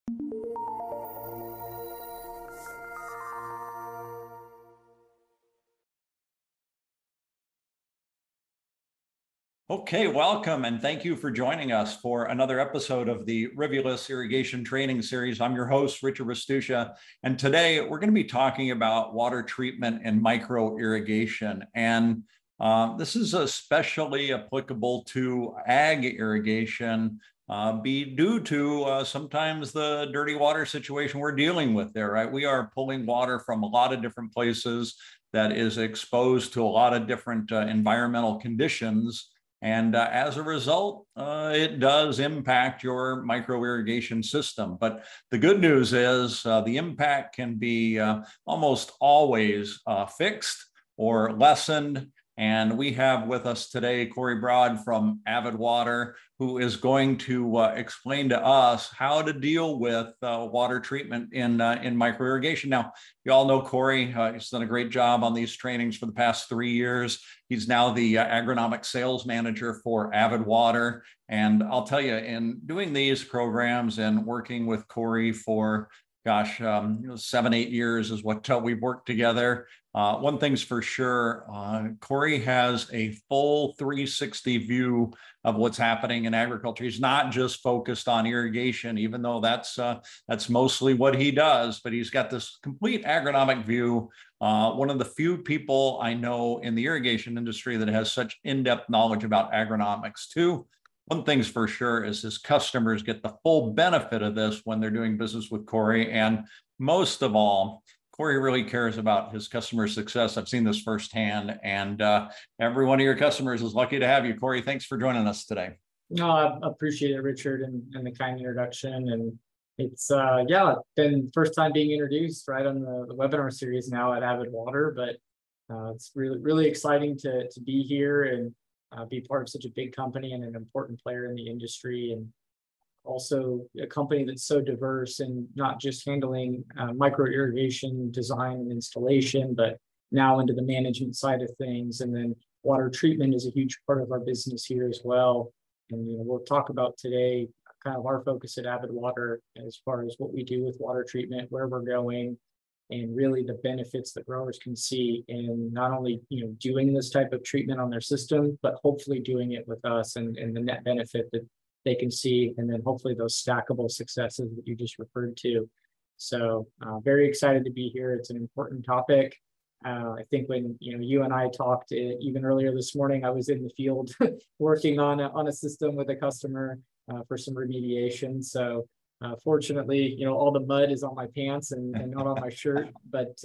Okay, welcome, and thank you for joining us for another episode of the Rivulus Irrigation Training Series. I'm your host, Richard Rastusha, and today we're going to be talking about water treatment and micro irrigation. And this is especially applicable to ag irrigation, due to sometimes the dirty water situation we're dealing with there, right? We are pulling water from a lot of different places that is exposed to a lot of different environmental conditions. And as a result, it does impact your micro irrigation system. But the good news is the impact can be almost always fixed or lessened. And we have with us today Corey Broad from Avid Water, who is going to explain to us how to deal with water treatment in micro irrigation. Now, you all know Corey. He's done a great job on these trainings for the past 3 years. He's now the agronomic sales manager for Avid Water. And I'll tell you, in doing these programs and working with Corey for, 7, 8 years is what we've worked together. One thing's for sure, Corey has a full 360 view of what's happening in agriculture. He's not just focused on irrigation, even though that's mostly what he does, but he's got this complete agronomic view. One of the few people I know in the irrigation industry that has such in-depth knowledge about agronomics too. One thing's for sure is his customers get the full benefit of this when they're doing business with Corey. And most of all, Corey really cares about his customer success. I've seen this firsthand, and every one of your customers is lucky to have you. Corey, thanks for joining us today. No, I appreciate it, Richard, and the kind introduction. And it's been the first time being introduced right on the webinar series now at Avid Water, but it's really exciting to be here and be part of such a big company and an important player in the industry, and also a company that's so diverse and not just handling micro irrigation design and installation, but now into the management side of things. And then water treatment is a huge part of our business here as well. And we'll talk about today kind of our focus at Avid Water as far as what we do with water treatment, where we're going, and really the benefits that growers can see in not only doing this type of treatment on their system, but hopefully doing it with us, and the net benefit that they can see, and then hopefully those stackable successes that you just referred to. So very excited to be here. It's an important topic. I think when you and I talked even earlier this morning, I was in the field working on a system with a customer for some remediation. So fortunately, all the mud is on my pants and not on my shirt, but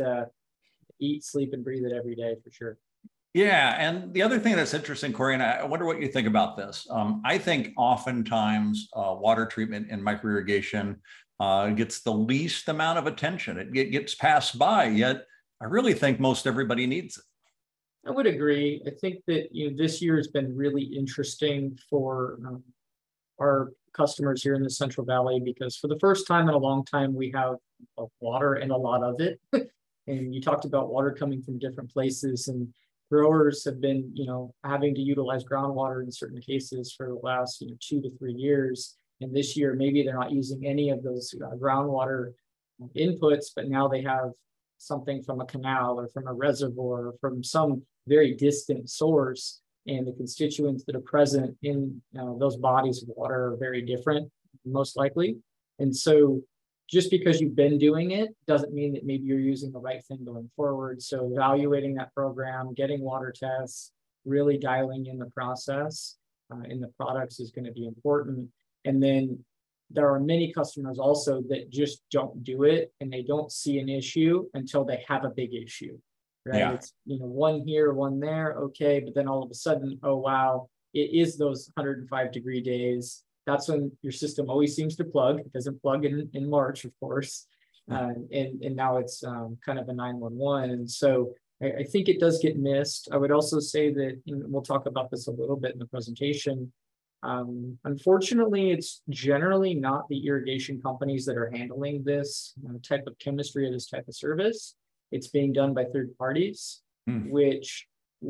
eat, sleep, and breathe it every day for sure. Yeah, and the other thing that's interesting, Corey, and I wonder what you think about this. I think oftentimes water treatment and micro irrigation gets the least amount of attention. It gets passed by, yet I really think most everybody needs it. I would agree. I think that this year has been really interesting for our customers here in the Central Valley, because for the first time in a long time, we have water and a lot of it. And you talked about water coming from different places, and growers have been, having to utilize groundwater in certain cases for the last 2 to 3 years. And this year, maybe they're not using any of those groundwater inputs, but now they have something from a canal or from a reservoir or from some very distant source. And the constituents that are present in those bodies of water are very different, most likely. And so just because you've been doing it doesn't mean that maybe you're using the right thing going forward. So evaluating that program, getting water tests, really dialing in the process in the products is going to be important. And then there are many customers also that just don't do it, and they don't see an issue until they have a big issue. Right? Yeah. It's one here, one there, okay, but then all of a sudden, oh wow, it is those 105-degree days. That's when your system always seems to plug. It doesn't plug in March, of course, and now it's kind of a 911. And so I think it does get missed. I would also say that, and we'll talk about this a little bit in the presentation. Unfortunately, it's generally not the irrigation companies that are handling this type of chemistry or this type of service. It's being done by third parties, which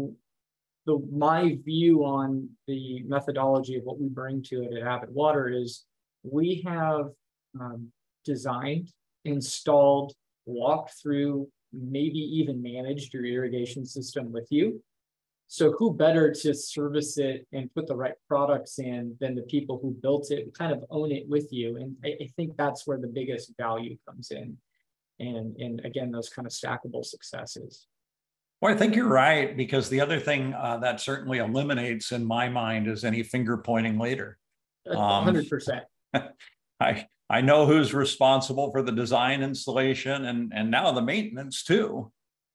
my view on the methodology of what we bring to it at Avid Water is we have designed, installed, walked through, maybe even managed your irrigation system with you. So who better to service it and put the right products in than the people who built it, kind of own it with you. And I think that's where the biggest value comes in. And again, those kind of stackable successes. Well, I think you're right, because the other thing that certainly eliminates in my mind is any finger pointing later. 100%. I know who's responsible for the design, installation, and now the maintenance too.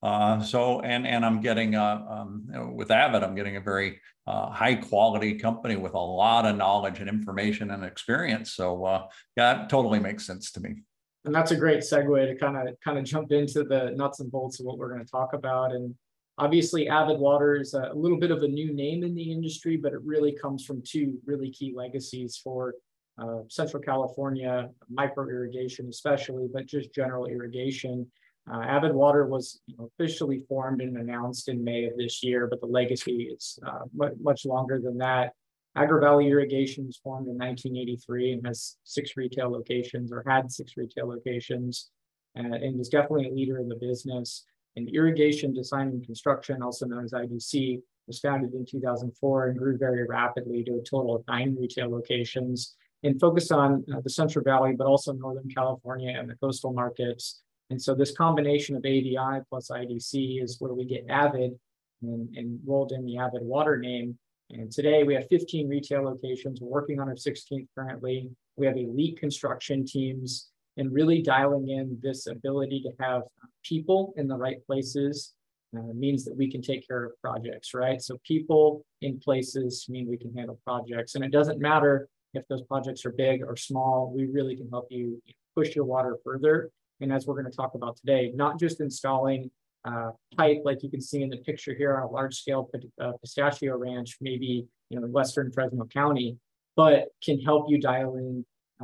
And I'm getting with Avid, I'm getting a very high quality company with a lot of knowledge and information and experience. So yeah, it totally makes sense to me. And that's a great segue to kind of jump into the nuts and bolts of what we're going to talk about. And obviously, Avid Water is a little bit of a new name in the industry, but it really comes from two really key legacies for Central California, micro irrigation especially, but just general irrigation. Avid Water was officially formed and announced in May of this year, but the legacy is much longer than that. AgriValley Irrigation was formed in 1983 and has 6 retail locations, or had 6 retail locations, and is definitely a leader in the business. And Irrigation Design and Construction, also known as IDC, was founded in 2004 and grew very rapidly to a total of 9 retail locations, and focused on the Central Valley, but also Northern California and the coastal markets. And so this combination of ADI plus IDC is where we get Avid and rolled in the Avid Water name. And today we have 15 retail locations. We're working on our 16th currently. We have elite construction teams, and really dialing in this ability to have people in the right places means that we can take care of projects, right? So people in places mean we can handle projects. And it doesn't matter if those projects are big or small, we really can help you push your water further. And as we're going to talk about today, not just installing pipe like you can see in the picture here on a large scale pistachio ranch, maybe in western Fresno County, but can help you dial in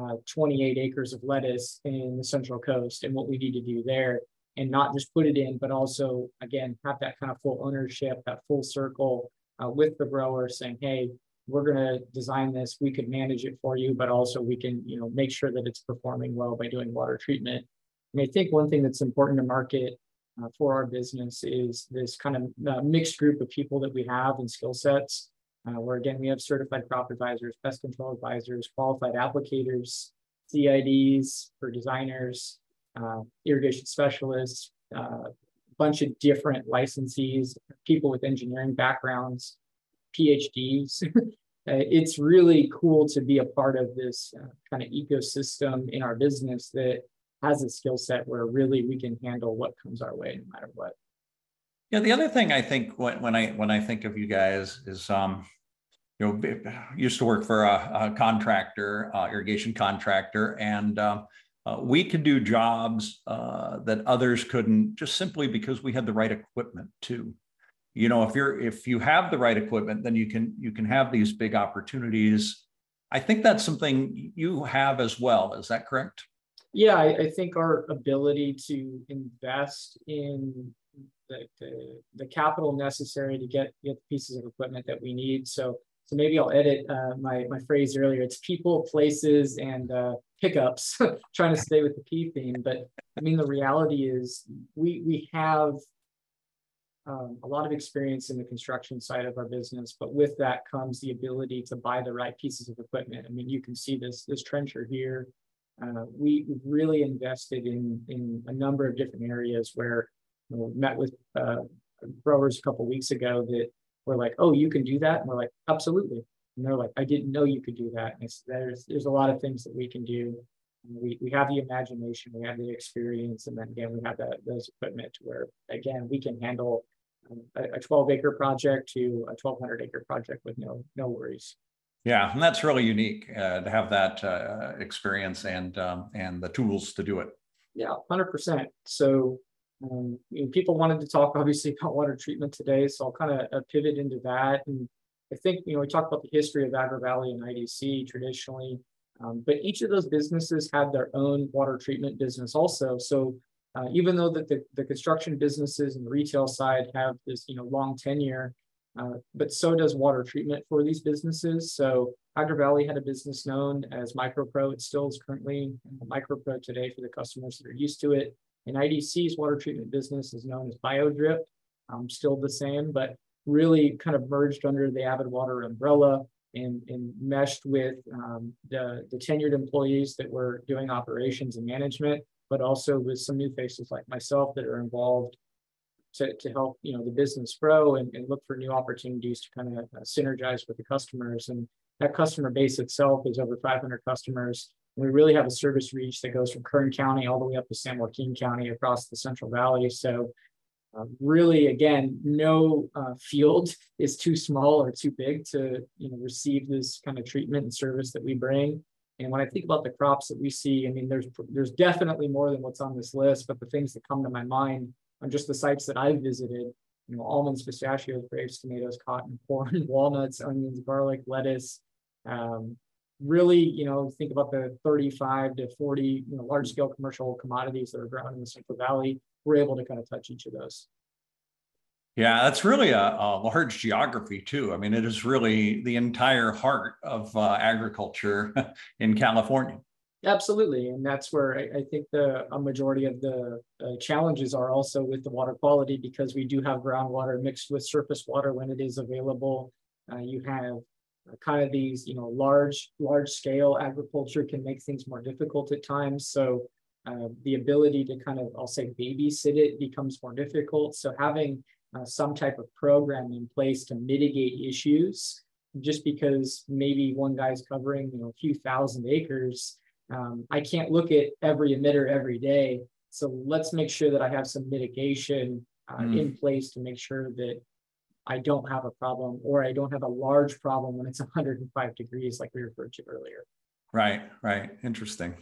28 acres of lettuce in the Central Coast and what we need to do there, and not just put it in, but also, again, have that kind of full ownership, that full circle with the grower saying, hey, we're going to design this, we could manage it for you, but also we can make sure that it's performing well by doing water treatment. And I think one thing that's important to market for our business is this kind of mixed group of people that we have and skill sets, where again, we have certified crop advisors, pest control advisors, qualified applicators, CIDs for designers, irrigation specialists, a bunch of different licensees, people with engineering backgrounds, PhDs. It's really cool to be a part of this kind of ecosystem in our business that has a skill set where really we can handle what comes our way no matter what. Yeah, the other thing I think when I think of you guys is used to work for a contractor, irrigation contractor, and we could do jobs that others couldn't, just simply because we had the right equipment too. If you have the right equipment, then you can have these big opportunities. I think that's something you have as well. Is that correct? Yeah, I think our ability to invest in the capital necessary to get the pieces of equipment that we need. So maybe I'll edit my phrase earlier. It's people, places, and pickups, trying to stay with the P theme. But I mean, the reality is we have a lot of experience in the construction side of our business, but with that comes the ability to buy the right pieces of equipment. I mean, you can see this trencher here. We really invested in a number of different areas where we met with growers a couple of weeks ago that were like, oh, you can do that? And we're like, absolutely. And they're like, I didn't know you could do that. And there's a lot of things that we can do. We have the imagination, we have the experience, and then again, we have those equipment to where, again, we can handle a 12-acre project to a 1,200-acre project with no worries. Yeah, and that's really unique to have that experience and the tools to do it. Yeah, 100%. So people wanted to talk obviously about water treatment today, so I'll kind of pivot into that. And I think we talked about the history of AgriValley and IDC traditionally, but each of those businesses had their own water treatment business also. So even though that the construction businesses and the retail side have this long tenure, but so does water treatment for these businesses. So Hydro Valley had a business known as MicroPro. It still is currently MicroPro today for the customers that are used to it. And IDC's water treatment business is known as BioDrip, still the same, but really kind of merged under the Avid Water umbrella and meshed with the tenured employees that were doing operations and management, but also with some new faces like myself that are involved to help the business grow and look for new opportunities to kind of synergize with the customers. And that customer base itself is over 500 customers. And we really have a service reach that goes from Kern County all the way up to San Joaquin County across the Central Valley. So really, again, no field is too small or too big to receive this kind of treatment and service that we bring. And when I think about the crops that we see, I mean, there's definitely more than what's on this list, but the things that come to my mind on just the sites that I've visited, almonds, pistachios, grapes, tomatoes, cotton, corn, walnuts, onions, garlic, lettuce. Really, think about the 35 to 40 large scale commercial commodities that are grown in the Central Valley. We're able to kind of touch each of those. Yeah, that's really a large geography too. I mean, it is really the entire heart of agriculture in California. Absolutely. And that's where I think a majority of the challenges are also with the water quality, because we do have groundwater mixed with surface water when it is available. You have kind of these, large scale agriculture can make things more difficult at times. So the ability to kind of, I'll say, babysit it becomes more difficult. So having some type of program in place to mitigate issues, just because maybe one guy's covering, a few thousand acres, I can't look at every emitter every day. So let's make sure that I have some mitigation in place to make sure that I don't have a problem, or I don't have a large problem when it's 105 degrees, like we referred to earlier. Right. Interesting.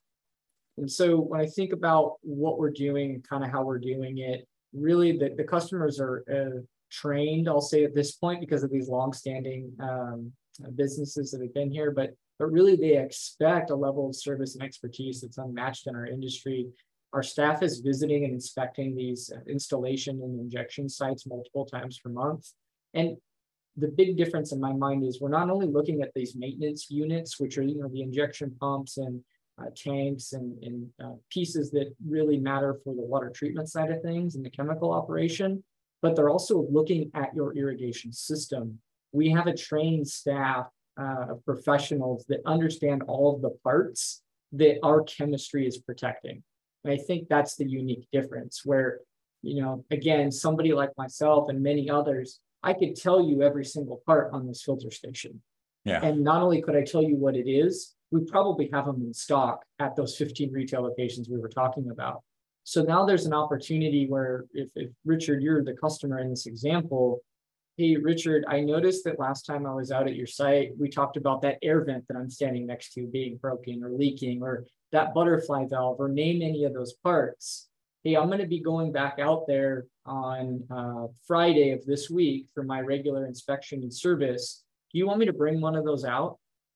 And so when I think about what we're doing, kind of how we're doing it, really the customers are trained, I'll say at this point, because of these longstanding businesses that have been here, but really they expect a level of service and expertise that's unmatched in our industry. Our staff is visiting and inspecting these installation and injection sites multiple times per month. And the big difference in my mind is we're not only looking at these maintenance units, which are, the injection pumps and tanks and pieces that really matter for the water treatment side of things and the chemical operation, but they're also looking at your irrigation system. We have a trained staff of professionals that understand all of the parts that our chemistry is protecting. And I think that's the unique difference where, again, somebody like myself and many others, I could tell you every single part on this filter station. Yeah. And not only could I tell you what it is, we probably have them in stock at those 15 retail locations we were talking about. So now there's an opportunity where if Richard, you're the customer in this example, hey, Richard, I noticed that last time I was out at your site, we talked about that air vent that I'm standing next to being broken or leaking, or that butterfly valve, or name any of those parts. Hey, I'm going to be going back out there on Friday of this week for my regular inspection and service. Do you want me to bring one of those out?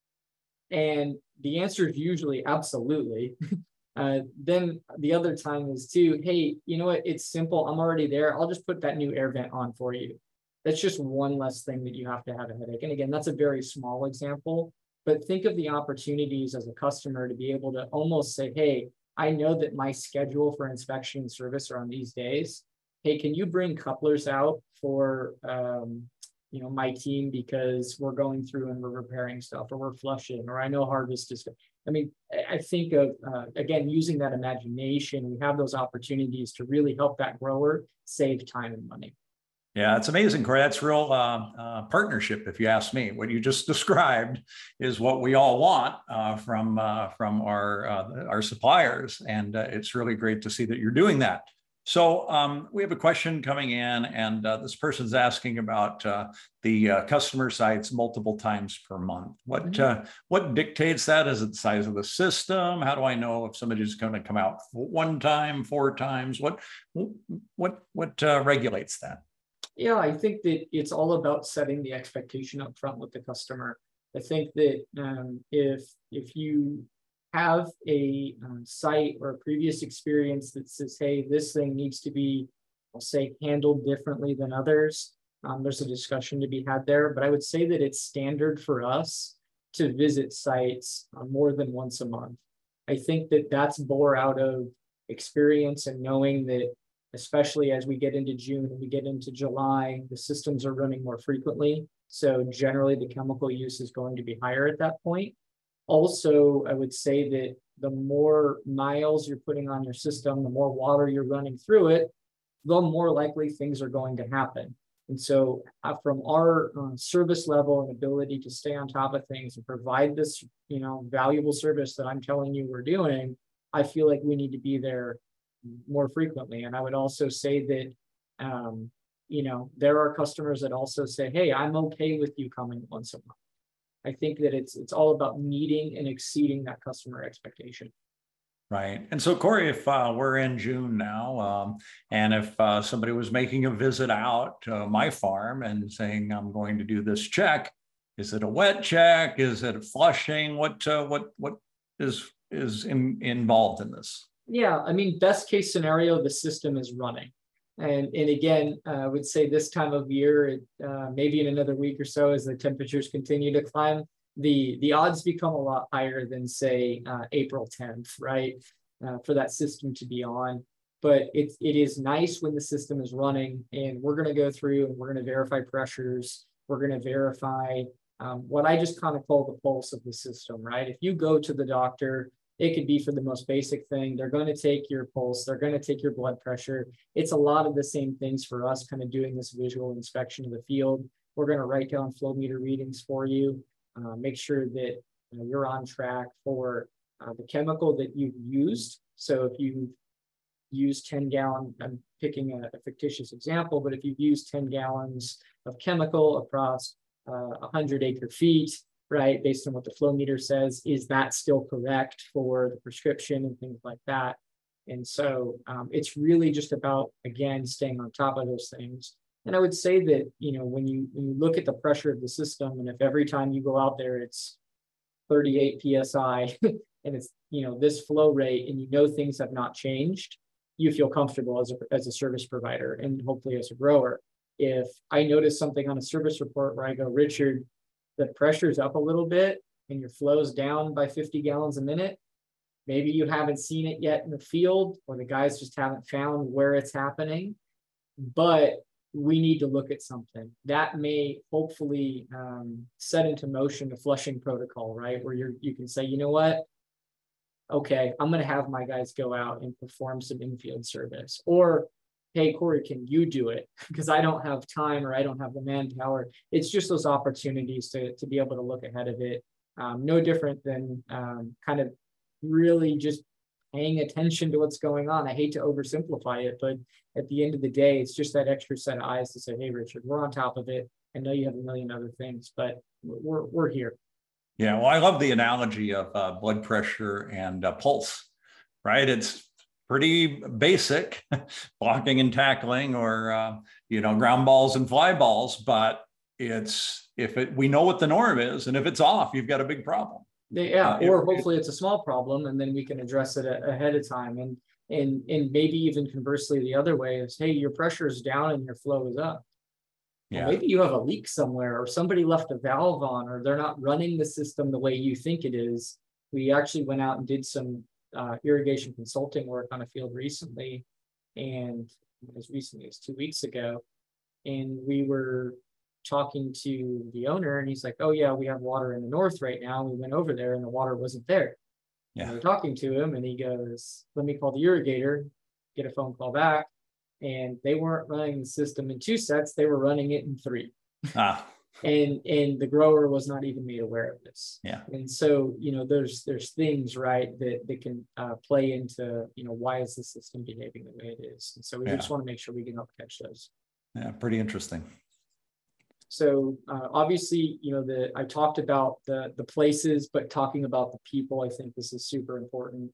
And the answer is usually absolutely. Then the other time is too, hey, you know what? It's simple. I'm already there. I'll just put that new air vent on for you. That's just one less thing that you have to have a headache. And again, that's a very small example, but think of the opportunities as a customer to be able to almost say, hey, I know that my schedule for inspection and service are on these days. Hey, can you bring couplers out for, my team, because we're going through and we're repairing stuff, or we're flushing, or I know harvest is. I mean, I think of, again, using that imagination, we have those opportunities to really help that grower save time and money. Yeah, it's amazing, Corey. That's real partnership, if you ask me. What you just described is what we all want from our suppliers, and it's really great to see that you're doing that. So we have a question coming in, and this person's asking about the customer sites multiple times per month. What dictates that? Is it the size of the system? How do I know if somebody's going to come out one time, 4 times? What regulates that? Yeah, I think that it's all about setting the expectation up front with the customer. I think that if you have a site or a previous experience that says, hey, this thing needs to be, I'll say, handled differently than others, there's a discussion to be had there. But I would say that it's standard for us to visit sites more than once a month. I think that that's bore out of experience and knowing that, especially as we get into June and we get into July, the systems are running more frequently. So generally the chemical use is going to be higher at that point. Also, I would say that the more miles you're putting on your system, the more water you're running through it, the more likely things are going to happen. And so from our service level and ability to stay on top of things and provide this, valuable service that I'm telling you we're doing, I feel like we need to be there more frequently. And I would also say that, there are customers that also say, hey, I'm okay with you coming once a month. I think that it's all about meeting and exceeding that customer expectation. Right. And so, Corey, if we're in June now, and if somebody was making a visit out to my farm and saying, I'm going to do this check, is it a wet check? Is it a flushing? What is involved in this? Yeah, I mean, best case scenario, the system is running. And again, I would say this time of year, maybe in another week or so, as the temperatures continue to climb, the odds become a lot higher than, say, April 10th, right? For that system to be on. But it is nice when the system is running, and we're going to go through and we're going to verify pressures. We're going to verify what I just kind of call the pulse of the system, right? If you go to the doctor, it could be for the most basic thing. They're going to take your pulse. They're going to take your blood pressure. It's a lot of the same things for us kind of doing this visual inspection of the field. We're going to write down flow meter readings for you, make sure that you're on track for the chemical that you've used. So if you use 10 gallon, I'm picking a fictitious example, but if you've used 10 gallons of chemical across 100 acre feet, right, based on what the flow meter says, is that still correct for the prescription and things like that? And so it's really just about, again, staying on top of those things. And I would say that, when you look at the pressure of the system, and if every time you go out there, it's 38 PSI and it's, this flow rate, and things have not changed, you feel comfortable as a service provider and hopefully as a grower. If I notice something on a service report where I go, Richard, the pressure's up a little bit and your flow's down by 50 gallons a minute, maybe you haven't seen it yet in the field, or the guys just haven't found where it's happening, but we need to look at something that may hopefully set into motion a flushing protocol, right? Where you can say, you know what? Okay, I'm going to have my guys go out and perform some infield service. Or, hey, Corey, can you do it? Because I don't have time, or I don't have the manpower. It's just those opportunities to be able to look ahead of it. No different than kind of really just paying attention to what's going on. I hate to oversimplify it, but at the end of the day, it's just that extra set of eyes to say, hey, Richard, we're on top of it. I know you have a million other things, but we're here. Yeah, well, I love the analogy of blood pressure and pulse, right? It's pretty basic, blocking and tackling, or ground balls and fly balls. But we know what the norm is, and if it's off, you've got a big problem. Yeah, or hopefully it's a small problem, and then we can address it ahead of time. And maybe even conversely, the other way is, hey, your pressure is down and your flow is up. Yeah. Well, maybe you have a leak somewhere, or somebody left a valve on, or they're not running the system the way you think it is. We actually went out and did some irrigation consulting work on a field recently, and as recently as 2 weeks ago, and we were talking to the owner, and he's like, oh yeah, we have water in the north right now. We went over there and the water wasn't there. Yeah. And we're talking to him, and he goes, let me call the irrigator, get a phone call back. And they weren't running the system in 2 sets, they were running it in 3. And the grower was not even made aware of this. Yeah. And so, there's things, right, that can play into, why is the system behaving the way it is? And so we just want to make sure we can help catch those. Yeah, pretty interesting. So obviously, I talked about the places, but talking about the people, I think this is super important.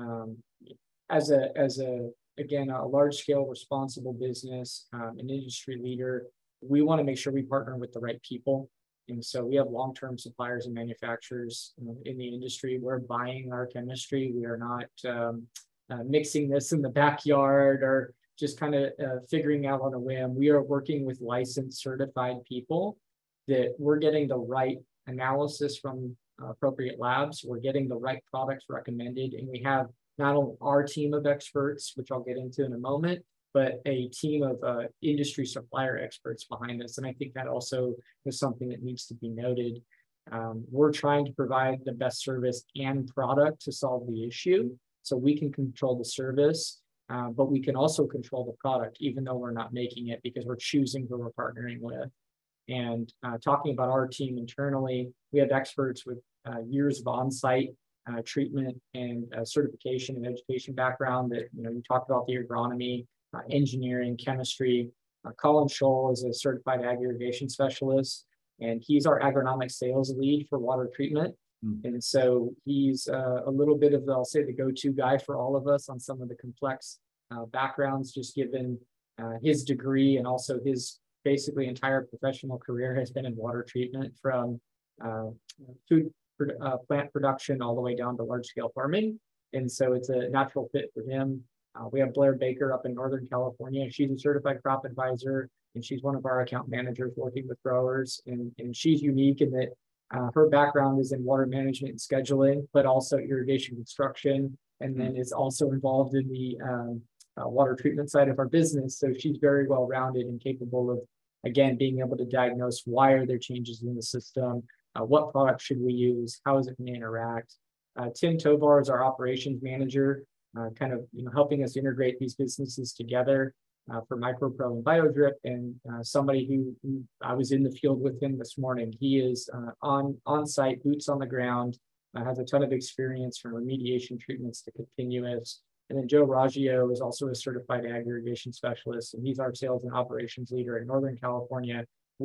Again, a large-scale responsible business, an industry leader, we want to make sure we partner with the right people. And so we have long-term suppliers and manufacturers in the industry. We're buying our chemistry. We are not mixing this in the backyard or just kind of figuring out on a whim. We are working with licensed, certified people that we're getting the right analysis from appropriate labs. We're getting the right products recommended, and we have not only our team of experts, which I'll get into in a moment, but a team of industry supplier experts behind us. And I think that also is something that needs to be noted. We're trying to provide the best service and product to solve the issue. So we can control the service, but we can also control the product, even though we're not making it, because we're choosing who we're partnering with. And talking about our team internally, we have experts with years of on-site treatment and certification and education background that, you talked about the agronomy, engineering, chemistry. Colin Scholl is a certified ag irrigation specialist, and he's our agronomic sales lead for water treatment. And so he's a little bit of, I'll say, the go-to guy for all of us on some of the complex backgrounds, just given his degree, and also his basically entire professional career has been in water treatment, from plant production all the way down to large-scale farming. And so it's a natural fit for him. We have Blair Baker up in Northern California. She's a certified crop advisor, and she's one of our account managers working with growers. And she's unique in that her background is in water management and scheduling, but also irrigation construction, and then is also involved in the water treatment side of our business. So she's very well-rounded and capable of, again, being able to diagnose why are there changes in the system, what product should we use, how is it going to interact. Tim Tovar is our operations manager, kind of helping us integrate these businesses together for MicroPro and BioDrip, and somebody who I was in the field with him this morning. He is on-site, boots on the ground, has a ton of experience from remediation treatments to continuous. And then Joe Raggio is also a certified ag irrigation specialist, and he's our sales and operations leader in Northern California.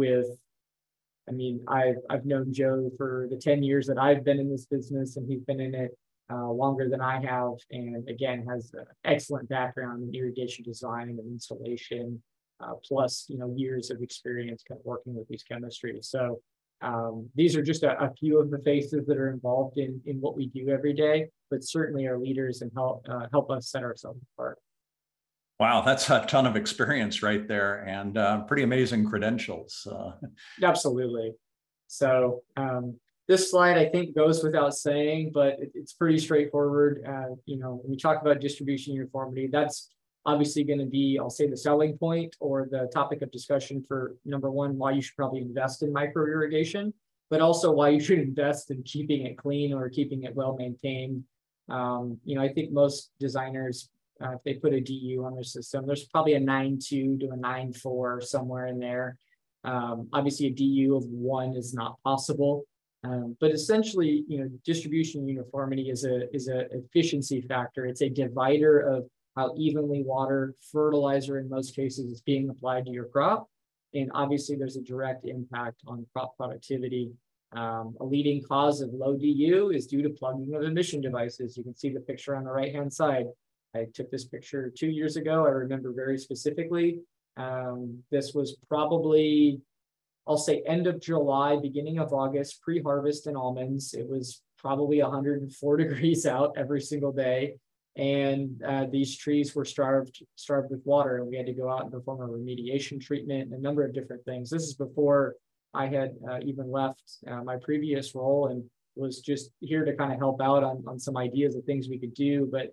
I've known Joe for the 10 years that I've been in this business, and he's been in it longer than I have, and again, has an excellent background in irrigation design and installation, plus years of experience kind of working with these chemistries. So these are just a few of the faces that are involved in what we do every day, but certainly are leaders and help us set ourselves apart. Wow, that's a ton of experience right there, and pretty amazing credentials. Absolutely. So this slide, I think, goes without saying, but it's pretty straightforward. When we talk about distribution uniformity, that's obviously going to be, I'll say, the selling point or the topic of discussion for, number one, why you should probably invest in micro irrigation, but also why you should invest in keeping it clean or keeping it well maintained. I think most designers, if they put a DU on their system, there's probably a 9.2 to a 9.4 somewhere in there. Obviously, a DU of 1 is not possible. But essentially, distribution uniformity is a efficiency factor. It's a divider of how evenly water, fertilizer in most cases, is being applied to your crop. And obviously, there's a direct impact on crop productivity. A leading cause of low DU is due to plugging of emission devices. You can see the picture on the right-hand side. I took this picture 2 years ago. I remember very specifically. This was probably, I'll say, end of July, beginning of August, pre-harvest in almonds. It was probably 104 degrees out every single day. And these trees were starved with water, and we had to go out and perform a remediation treatment and a number of different things. This is before I had even left my previous role, and was just here to kind of help out on some ideas of things we could do. But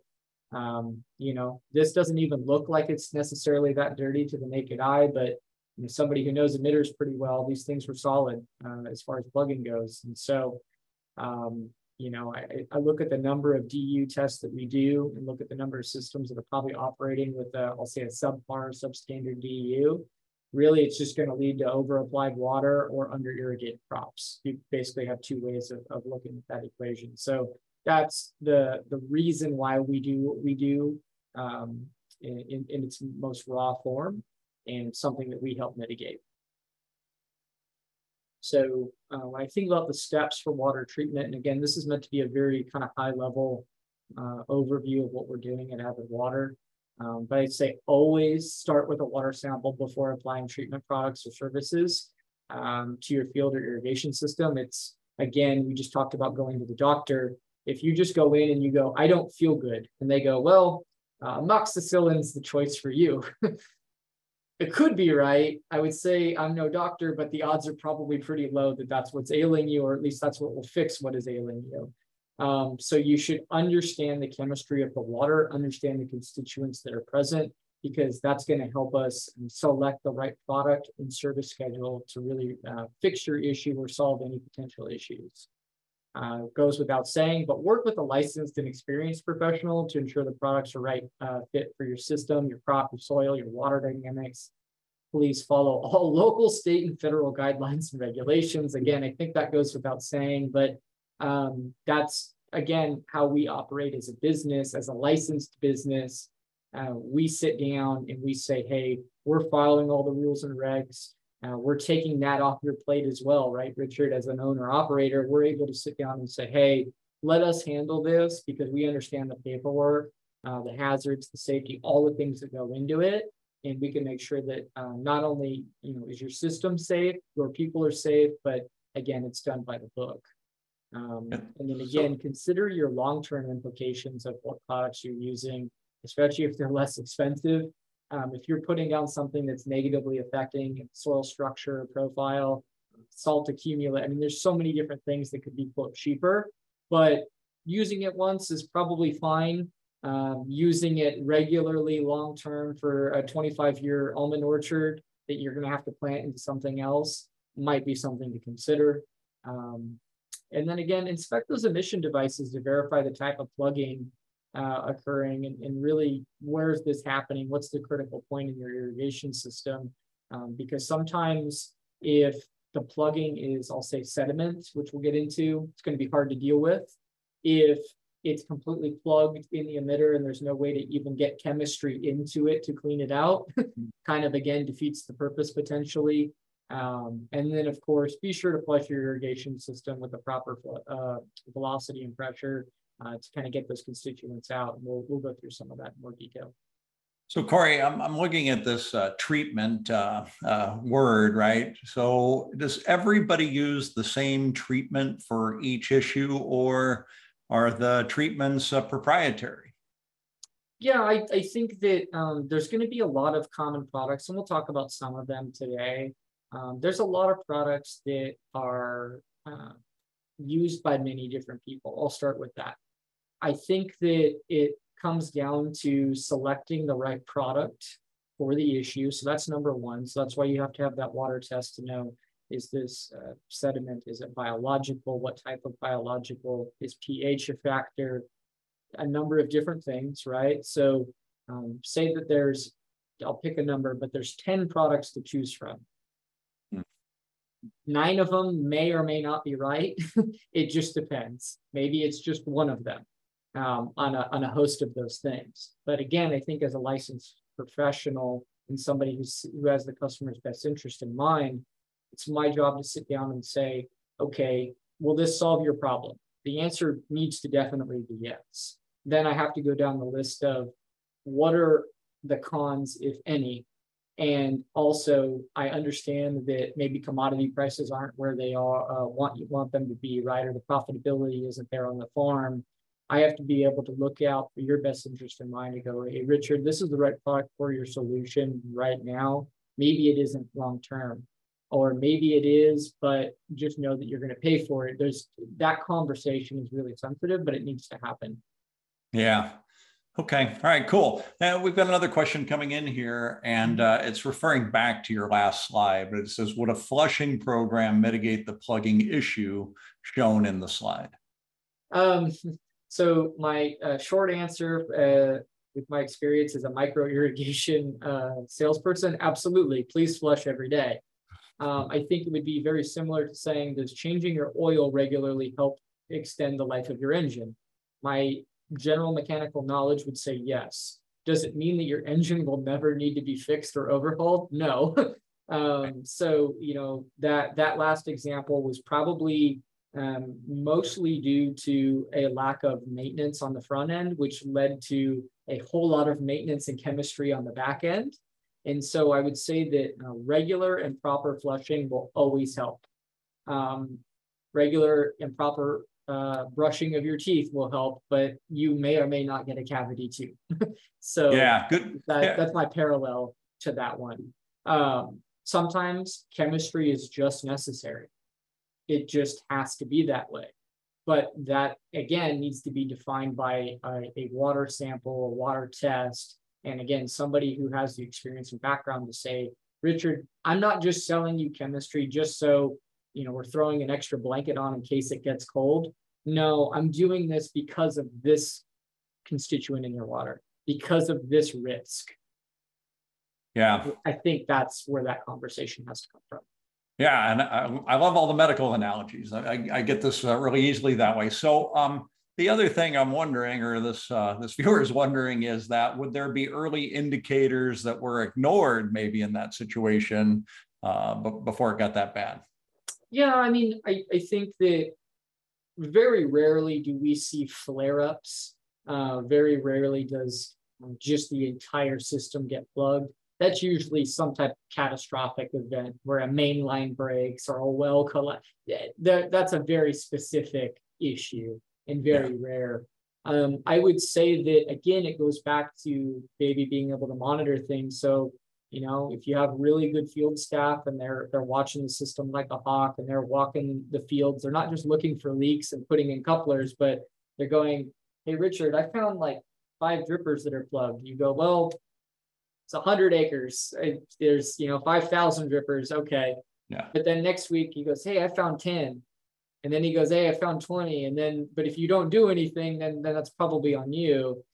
this doesn't even look like it's necessarily that dirty to the naked eye, but somebody who knows emitters pretty well, these things were solid as far as plugging goes. And so, I look at the number of DU tests that we do, and look at the number of systems that are probably operating with, I'll say, a subpar, substandard DU. Really, it's just going to lead to over-applied water or under-irrigated crops. You basically have two ways of looking at that equation. So that's the reason why we do what we do in its most raw form, and something that we help mitigate. So when I think about the steps for water treatment, and again, this is meant to be a very kind of high level overview of what we're doing at Avid Water. But I'd say always start with a water sample before applying treatment products or services to your field or irrigation system. It's, again, we just talked about going to the doctor. If you just go in and you go, I don't feel good, and they go, well, amoxicillin's the choice for you. it could be right. I would say I'm no doctor, but the odds are probably pretty low that that's what's ailing you, or at least that's what will fix what is ailing you. So you should understand the chemistry of the water, understand the constituents that are present, because that's going to help us select the right product and service schedule to really fix your issue or solve any potential issues. Goes without saying, but work with a licensed and experienced professional to ensure the products are right fit for your system, your crop, your soil, your water dynamics. Please follow all local, state, and federal guidelines and regulations. Again, I think that goes without saying, but that's, again, how we operate as a business, as a licensed business. We sit down and we say, hey, we're following all the rules and regs. We're taking that off your plate as well, right, Richard? As an owner operator, we're able to sit down and say, hey, let us handle this because we understand the paperwork, the hazards, the safety, all the things that go into it. And we can make sure that not only, is your system safe, your people are safe, but again, it's done by the book. And then again, consider your long-term implications of what products you're using, especially if they're less expensive. If you're putting down something that's negatively affecting soil structure, profile, salt accumulate, I mean, there's so many different things that could be quote cheaper, but using it once is probably fine. Using it regularly long-term for a 25-year almond orchard that you're going to have to plant into something else might be something to consider. And then again, inspect those emission devices to verify the type of plugging occurring and really where is this happening? What's the critical point in your irrigation system? Because sometimes if the plugging is, I'll say, sediment, which we'll get into, it's going to be hard to deal with. If it's completely plugged in the emitter and there's no way to even get chemistry into it to clean it out, kind of again defeats the purpose potentially. And then of course, be sure to flush your irrigation system with the proper velocity and pressure to kind of get those constituents out. And we'll go through some of that in more detail. So Corey, I'm looking at this treatment word, right? So does everybody use the same treatment for each issue, or are the treatments proprietary? Yeah, I think that there's going to be a lot of common products, and we'll talk about some of them today. There's a lot of products that are used by many different people. I'll start with that. I think that it comes down to selecting the right product for the issue. So that's number one. So that's why you have to have that water test to know, is this sediment, is it biological? What type of biological? Is pH a factor? A number of different things, right? So say that there's, I'll pick a number, but there's 10 products to choose from. 9 of them may or may not be right. It just depends. Maybe it's just one of them on a host of those things. But again, I think as a licensed professional and somebody who has the customer's best interest in mind, it's my job to sit down and say, okay, will this solve your problem? The answer needs to definitely be yes. Then I have to go down the list of what are the cons, if any. And also, I understand that maybe commodity prices aren't where they are you want them to be, right? Or the profitability isn't there on the farm. I have to be able to look out for your best interest in mind and go, hey, Richard, this is the right product for your solution right now. Maybe it isn't long term, or maybe it is, but just know that you're going to pay for it. That conversation is really sensitive, but it needs to happen. Yeah. Okay. All right, cool. Now we've got another question coming in here, and it's referring back to your last slide, but it says, would a flushing program mitigate the plugging issue shown in the slide? So my short answer with my experience as a micro irrigation salesperson, absolutely. Please flush every day. I think it would be very similar to saying, does changing your oil regularly help extend the life of your engine? My general mechanical knowledge would say yes. Does it mean that your engine will never need to be fixed or overhauled? No. So, that last example was probably mostly due to a lack of maintenance on the front end, which led to a whole lot of maintenance and chemistry on the back end. And so I would say that regular and proper flushing will always help. Regular and proper brushing of your teeth will help, but you may or may not get a cavity too. So yeah, good. That's my parallel to that one. Sometimes chemistry is just necessary. It just has to be that way. But that, again, needs to be defined by a water sample, a water test. And again, somebody who has the experience and background to say, Richard, I'm not just selling you chemistry just so, we're throwing an extra blanket on in case it gets cold. No, I'm doing this because of this constituent in your water, because of this risk. Yeah. I think that's where that conversation has to come from. Yeah, and I love all the medical analogies. I get this really easily that way. So the other thing I'm wondering, or this viewer is wondering, is that would there be early indicators that were ignored maybe in that situation before it got that bad? Yeah, I mean, I think that very rarely do we see flare-ups. Very rarely does just the entire system get plugged. That's usually some type of catastrophic event where a main line breaks or a well collapse. That's a very specific issue and very rare. I would say that, again, it goes back to maybe being able to monitor things. So, if you have really good field staff and they're watching the system like a hawk and they're walking the fields, they're not just looking for leaks and putting in couplers, but they're going, hey, Richard, I found like 5 drippers that are plugged. You go, well, it's 100 acres. There's, 5,000 drippers. Okay. Yeah. But then next week he goes, hey, I found 10. And then he goes, hey, I found 20. And then, but if you don't do anything, then that's probably on you.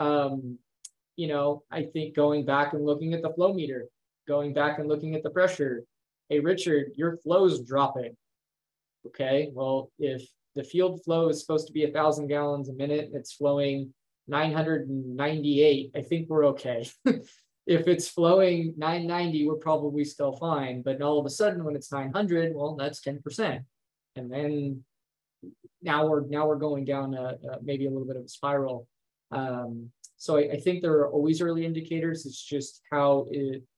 I think going back and looking at the flow meter, going back and looking at the pressure. Hey, Richard, your flow's dropping. Okay. Well, if the field flow is supposed to be 1,000 gallons a minute, it's flowing 998. I think we're okay. If it's flowing 990, we're probably still fine. But all of a sudden, when it's 900, well, that's 10%. And then now we're going down maybe a little bit of a spiral. So I think there are always early indicators. It's just how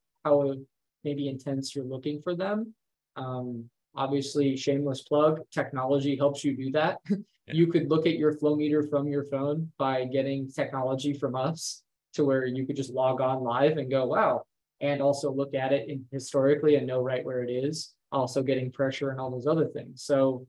maybe intense you're looking for them. Obviously, shameless plug, technology helps you do that. Yeah. You could look at your flow meter from your phone by getting technology from us, to where you could just log on live and go, wow, and also look at it historically and know right where it is, also getting pressure and all those other things. So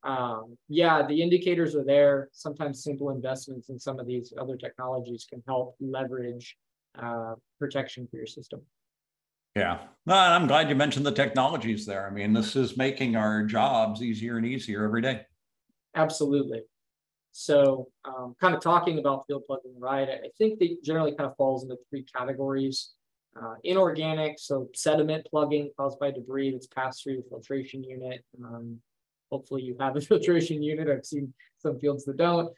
the indicators are there. Sometimes simple investments in some of these other technologies can help leverage protection for your system. Yeah, I'm glad you mentioned the technologies there. I mean, this is making our jobs easier and easier every day. Absolutely. So kind of talking about field plugging, right? I think they generally kind of falls into 3 categories. Inorganic, so sediment plugging caused by debris that's passed through the filtration unit. Hopefully you have a filtration unit. I've seen some fields that don't.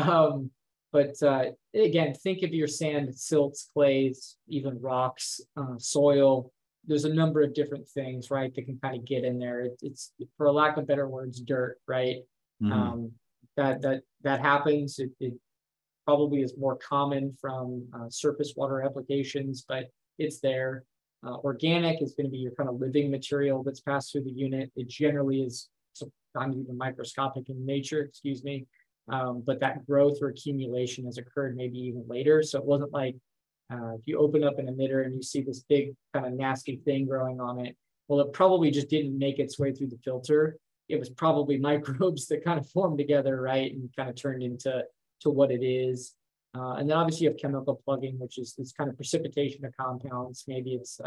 But again, think of your sand, silts, clays, even rocks, soil. There's a number of different things, right, that can kind of get in there. It's for lack of better words, dirt, right? Mm-hmm. That happens. It probably is more common from surface water applications, but it's there. Organic is going to be your kind of living material that's passed through the unit. It generally is not even microscopic in nature, but that growth or accumulation has occurred maybe even later. So it wasn't like if you open up an emitter and you see this big kind of nasty thing growing on it, well, it probably just didn't make its way through the filter. It was probably microbes that kind of formed together, right, and kind of turned into what it is. And then obviously you have chemical plugging, which is this kind of precipitation of compounds. Maybe it's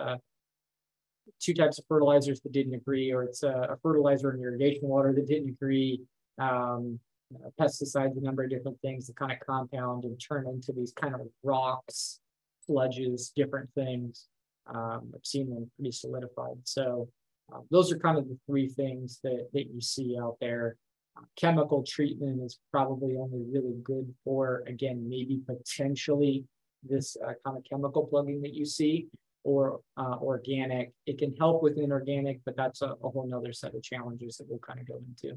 2 types of fertilizers that didn't agree, or it's a fertilizer and irrigation water that didn't agree. Pesticides, a number of different things that kind of compound and turn into these kind of rocks, sludges, different things. I've seen them pretty solidified. So those are kind of the 3 things that you see out there. Chemical treatment is probably only really good for, again, maybe potentially this kind of chemical plugging that you see, or organic. It can help with inorganic, but that's a whole nother set of challenges that we'll kind of go into.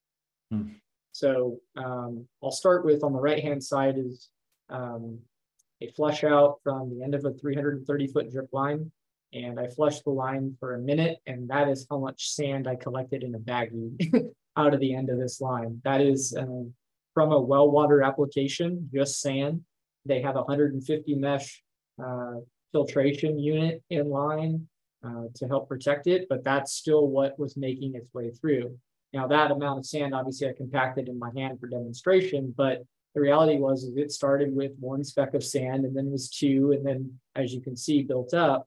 So I'll start with, on the right-hand side is a flush out from the end of a 330-foot drip line. And I flushed the line for a minute, and that is how much sand I collected in a baggie out of the end of this line. That is from a well water application, just sand. They have a 150 mesh filtration unit in line. to help protect it, but that's still what was making its way through. Now, that amount of sand, obviously, I compacted in my hand for demonstration, but the reality was it started with one speck of sand, and then was two, and then, as you can see, built up.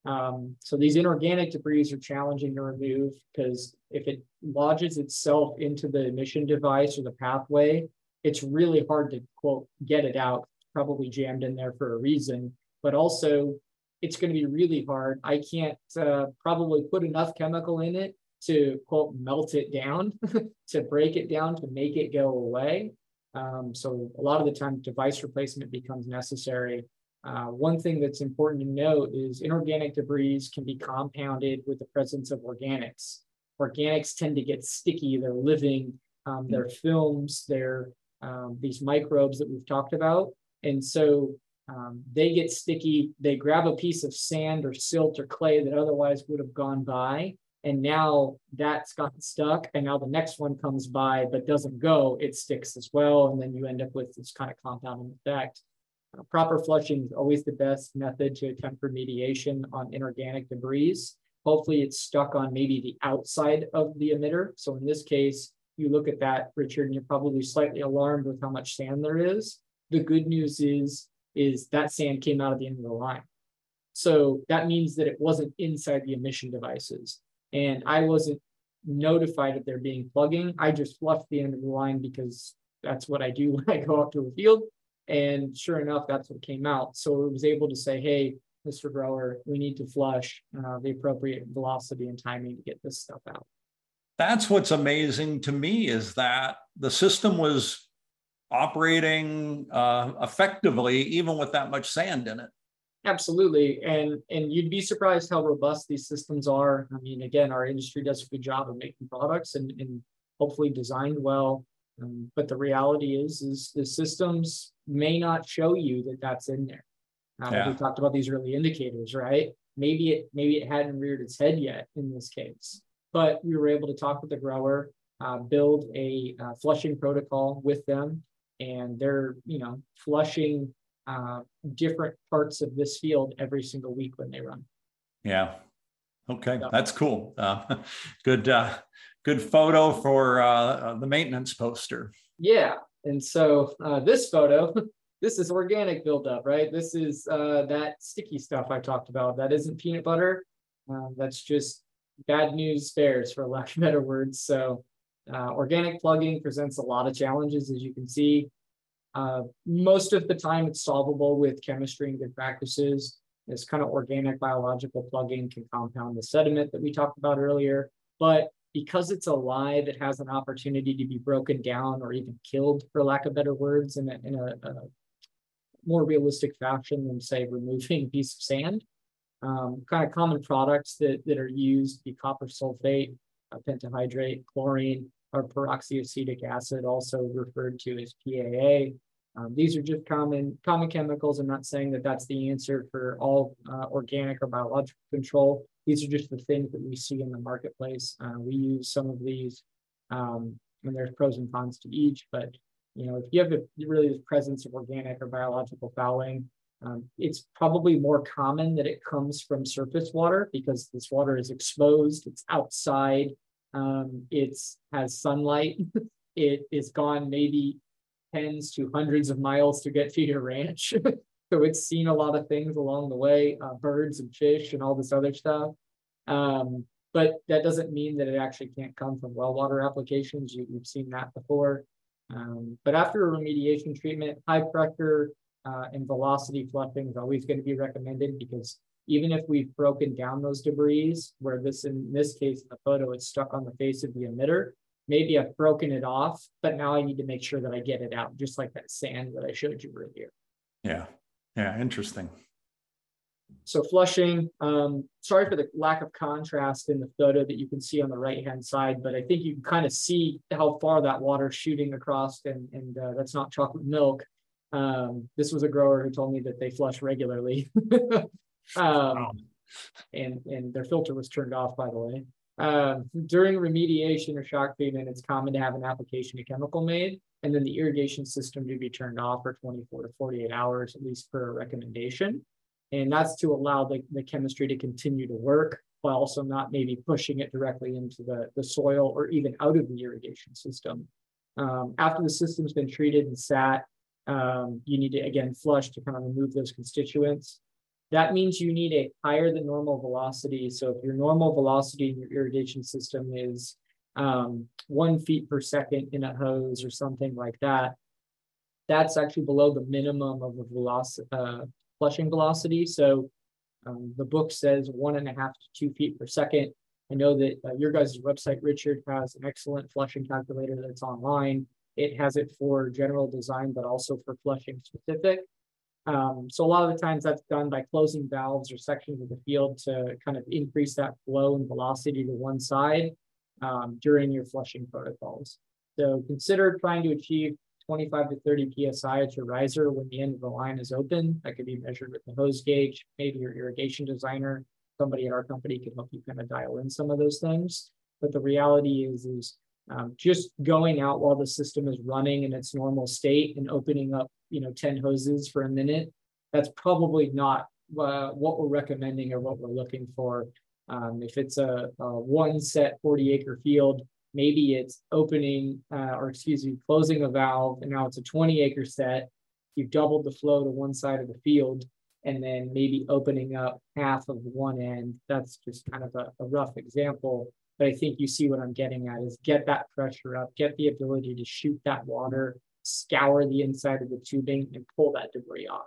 So these inorganic debris are challenging to remove, because if it lodges itself into the emission device or the pathway, it's really hard to, quote, get it out. It's probably jammed in there for a reason, but also it's going to be really hard. I can't probably put enough chemical in it to, quote, melt it down, to break it down, to make it go away. So a lot of the time device replacement becomes necessary. One thing that's important to note is inorganic debris can be compounded with the presence of organics. Organics tend to get sticky. They're living, they're films, they're these microbes that we've talked about. And so they get sticky, they grab a piece of sand or silt or clay that otherwise would have gone by, and now that's gotten stuck, and now the next one comes by but doesn't go, it sticks as well, and then you end up with this kind of compounding effect. Proper flushing is always the best method to attempt remediation on inorganic debris. Hopefully it's stuck on maybe the outside of the emitter. So in this case, you look at that, Richard, and you're probably slightly alarmed with how much sand there is. The good news is that sand came out of the end of the line. So that means that it wasn't inside the emission devices. And I wasn't notified of there being plugging. I just flushed the end of the line because that's what I do when I go out to a field. And sure enough, that's what came out. So it was able to say, hey, Mr. Grower, we need to flush the appropriate velocity and timing to get this stuff out. That's what's amazing to me, is that the system was operating effectively, even with that much sand in it. Absolutely. And you'd be surprised how robust these systems are. I mean, again, our industry does a good job of making products and hopefully designed well. But the reality is the systems may not show you that that's in there. We talked about these early indicators, right? Maybe it hadn't reared its head yet in this case, but we were able to talk with the grower, build a flushing protocol with them, and they're flushing different parts of this field every single week when they run. Yeah. Okay, that's cool. Good photo for the maintenance poster. Yeah, and so this photo, this is organic buildup, right? This is that sticky stuff I talked about. That isn't peanut butter. That's just bad news bears, for lack of better words. So organic plugging presents a lot of challenges, as you can see. Most of the time it's solvable with chemistry and good practices. This kind of organic biological plugging can compound the sediment that we talked about earlier, but because it's alive, it has an opportunity to be broken down or even killed, for lack of better words, in a more realistic fashion than, say, removing a piece of sand. Kind of common products that are used be copper sulfate, pentahydrate, chlorine, or peroxyacetic acid, also referred to as PAA. These are just common chemicals. I'm not saying that that's the answer for all organic or biological control. These are just the things that we see in the marketplace. We use some of these, and there's pros and cons to each. But if you have really the presence of organic or biological fouling, it's probably more common that it comes from surface water, because this water is exposed, it's outside, it has sunlight, it is gone maybe tens to hundreds of miles to get to your ranch. So it's seen a lot of things along the way, birds and fish and all this other stuff. But that doesn't mean that it actually can't come from well water applications. You've seen that before. But after a remediation treatment, high pressure and velocity flushing is always going to be recommended, because even if we've broken down those debris, where in this case, in the photo, it's stuck on the face of the emitter, maybe I've broken it off, but now I need to make sure that I get it out, just like that sand that I showed you earlier. Yeah, interesting. So flushing, sorry for the lack of contrast in the photo that you can see on the right-hand side, but I think you can kind of see how far that water's shooting across, and that's not chocolate milk. This was a grower who told me that they flush regularly. And their filter was turned off, by the way. During remediation or shock treatment, it's common to have an application of chemical made, and then the irrigation system to be turned off for 24 to 48 hours, at least per recommendation. And that's to allow the chemistry to continue to work while also not maybe pushing it directly into the soil or even out of the irrigation system. After the system's been treated and sat, you need to, again, flush to kind of remove those constituents. That means you need a higher than normal velocity. So if your normal velocity in your irrigation system is 1 feet per second in a hose or something like that, that's actually below the minimum of the velocity, flushing velocity. So the book says 1.5 to 2 feet per second. I know that your guys' website, Richard, has an excellent flushing calculator that's online. It has it for general design, but also for flushing specific. So a lot of the times that's done by closing valves or sections of the field to kind of increase that flow and velocity to one side during your flushing protocols. So consider trying to achieve 25 to 30 PSI at your riser when the end of the line is open. That could be measured with the hose gauge. Maybe your irrigation designer, somebody at our company, can help you kind of dial in some of those things. But the reality is just going out while the system is running in its normal state and opening up, 10 hoses for a minute, that's probably not what we're recommending or what we're looking for. If it's a one set 40-acre field, maybe it's opening closing a valve, and now it's a 20-acre set. You've doubled the flow to one side of the field, and then maybe opening up half of one end. That's just kind of a rough example. But I think you see what I'm getting at is get that pressure up, get the ability to shoot that water, scour the inside of the tubing, and pull that debris off.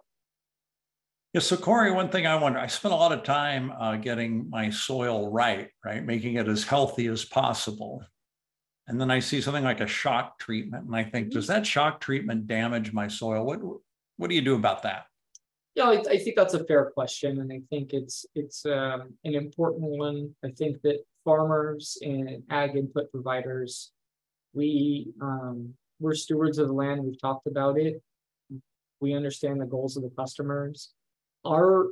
Yeah, so Corey, one thing I wonder, I spent a lot of time getting my soil right, making it as healthy as possible. And then I see something like a shock treatment, and I think, does that shock treatment damage my soil? What do you do about that? Yeah, I think that's a fair question, and I think it's an important one. I think that farmers and ag input providers, we're stewards of the land. We've talked about it. We understand the goals of the customers. Our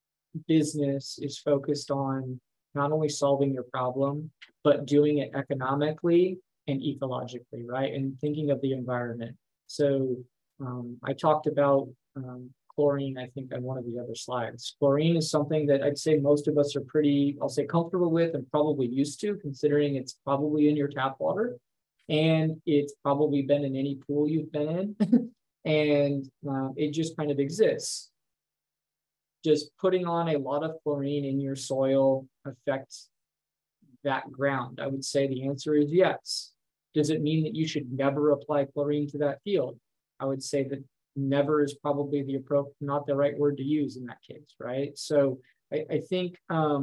business is focused on not only solving your problem, but doing it economically and ecologically, right? And thinking of the environment. So I talked about chlorine, I think, on one of the other slides. Chlorine is something that I'd say most of us are pretty, I'll say, comfortable with and probably used to, considering it's probably in your tap water. And it's probably been in any pool you've been in. And it just kind of exists. Does putting on a lot of chlorine in your soil affect that ground? I would say the answer is yes. Does it mean that you should never apply chlorine to that field? I would say that never is probably not the right word to use in that case, right? So I think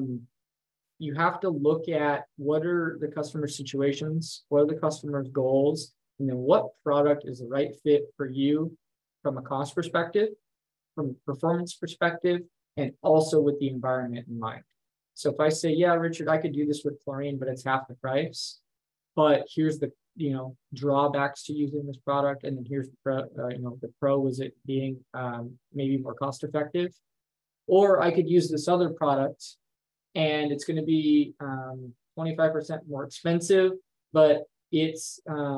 you have to look at what are the customer situations, what are the customer's goals, and then what product is the right fit for you from a cost perspective, from a performance perspective, and also with the environment in mind. So if I say, yeah, Richard, I could do this with chlorine, but it's half the price, but here's the drawbacks to using this product, and then here's the pro is it being maybe more cost effective, or I could use this other product and it's going to be 25% more expensive, but its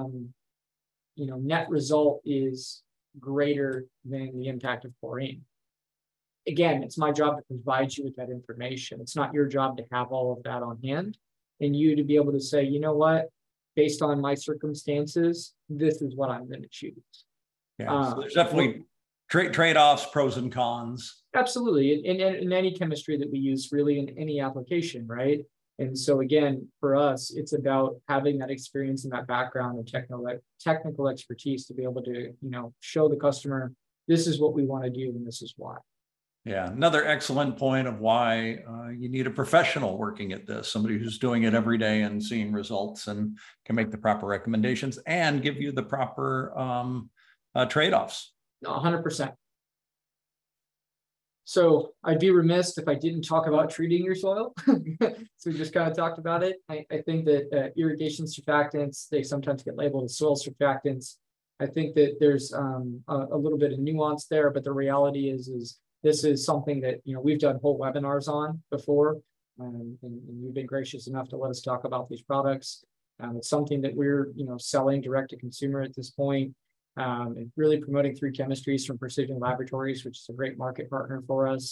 net result is greater than the impact of chlorine. Again, it's my job to provide you with that information. It's not your job to have all of that on hand, and you to be able to say, you know what, based on my circumstances, this is what I'm going to choose. Yeah, so there's definitely trade-offs, pros and cons. Absolutely. In any chemistry that we use, really, in any application, right? And so again, for us, it's about having that experience and that background and technical expertise to be able to, show the customer, this is what we want to do and this is why. Yeah, another excellent point of why you need a professional working at this, somebody who's doing it every day and seeing results and can make the proper recommendations and give you the proper trade-offs. 100%. So I'd be remiss if I didn't talk about treating your soil. So we just kind of talked about it. I think that irrigation surfactants, they sometimes get labeled as soil surfactants. I think that there's a little bit of nuance there, but the reality is this is something that we've done whole webinars on before, and you've been gracious enough to let us talk about these products. It's something that we're selling direct to consumer at this point. And really promoting 3 Chemistries from Precision Laboratories, which is a great market partner for us.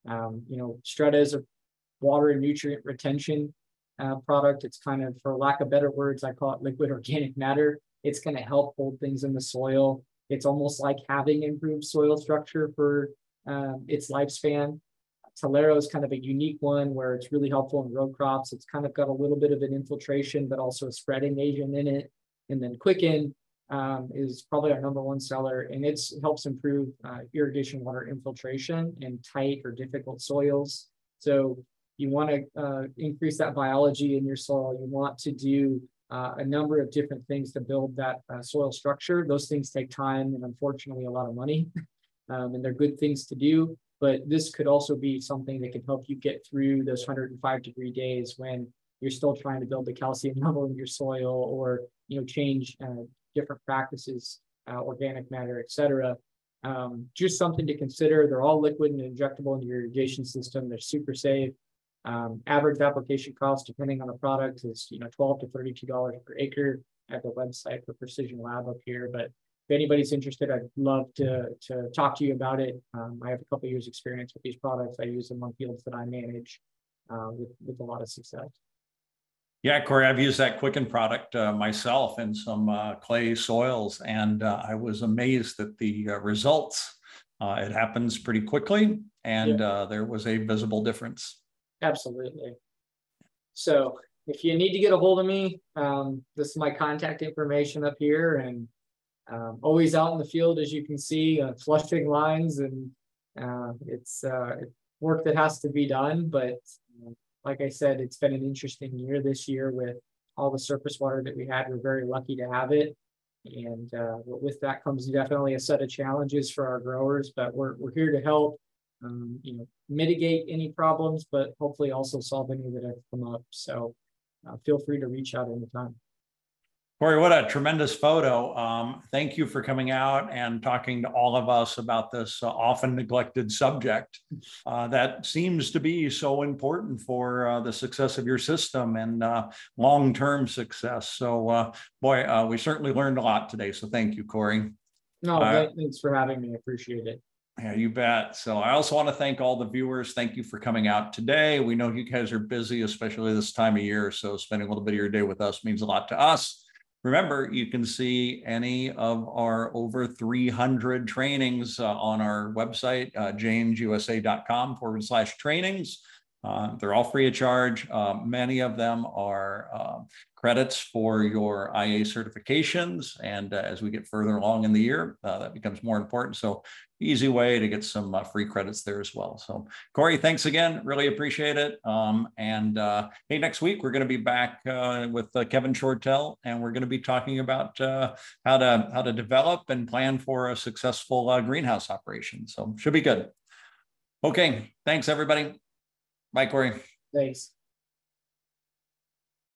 Strata is a water and nutrient retention product. It's kind of, for lack of better words, I call it liquid organic matter. It's going to help hold things in the soil. It's almost like having improved soil structure for its lifespan. Talero is kind of a unique one where it's really helpful in row crops. It's kind of got a little bit of an infiltration, but also a spreading agent in it. And then Quicken is probably our #1 seller, and it helps improve irrigation water infiltration in tight or difficult soils. So you want to increase that biology in your soil. You want to do a number of different things to build that soil structure. Those things take time and unfortunately a lot of money, and they're good things to do. But this could also be something that can help you get through those 105-degree days when you're still trying to build the calcium level in your soil, or change different practices, organic matter, etc. Just something to consider. They're all liquid and injectable in your irrigation system. They're super safe. Average application cost, depending on the product, is $12 to $32 per acre at the website for Precision Lab up here. But if anybody's interested, I'd love to talk to you about it. I have a couple years experience with these products. I use them on fields that I manage with a lot of success. Yeah, Corey, I've used that Quicken product myself in some clay soils, and I was amazed at the results. It happens pretty quickly, and there was a visible difference. Absolutely. So if you need to get a hold of me, this is my contact information up here, and always out in the field, as you can see, flushing lines, and it's work that has to be done. But like I said, it's been an interesting year this year with all the surface water that we had. We're very lucky to have it. And with that comes definitely a set of challenges for our growers, but we're here to help, mitigate any problems, but hopefully also solve any that have come up. So feel free to reach out anytime. Corey, what a tremendous photo. Thank you for coming out and talking to all of us about this often neglected subject that seems to be so important for the success of your system and long-term success. So, we certainly learned a lot today. So thank you, Corey. No, thanks for having me. I appreciate it. Yeah, you bet. So I also want to thank all the viewers. Thank you for coming out today. We know you guys are busy, especially this time of year. So spending a little bit of your day with us means a lot to us. Remember, you can see any of our over 300 trainings on our website, janesusa.com/trainings. They're all free of charge. Many of them are credits for your IA certifications. And as we get further along in the year, that becomes more important. So easy way to get some free credits there as well. So Corey, thanks again. Really appreciate it. Hey, next week, we're going to be back with Kevin Shortell, and we're going to be talking about how to develop and plan for a successful greenhouse operation. So should be good. Okay. Thanks, everybody. Bye, Corey. Thanks.